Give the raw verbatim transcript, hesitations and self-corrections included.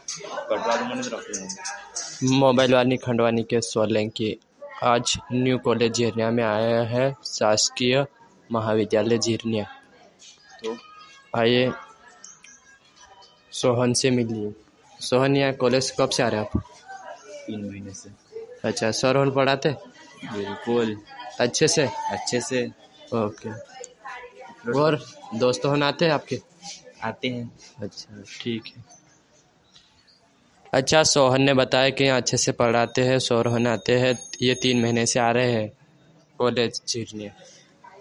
Mobile वाली खंडवानी के सोलंकी आज न्यू कॉलेज झिरनिया में आया है शासकीय महाविद्यालय झिरनिया। तो आइए सोहन से मिलिए। सोहन, यहाँ कॉलेज कब से आ रहे हैं आप? तीन महीने से। अच्छा, सर रोल पढ़ाते? बिल्कुल अच्छे से अच्छे से। ओके। और दोस्त होने आते हैं आपके? आते हैं। अच्छा, ठीक है। अच्छा, सोहन ने बताया कि यहाँ अच्छे से पढ़ाते हैं, सोहन आते हैं, ये तीन महीने से आ रहे हैं कॉलेज झिरनिया।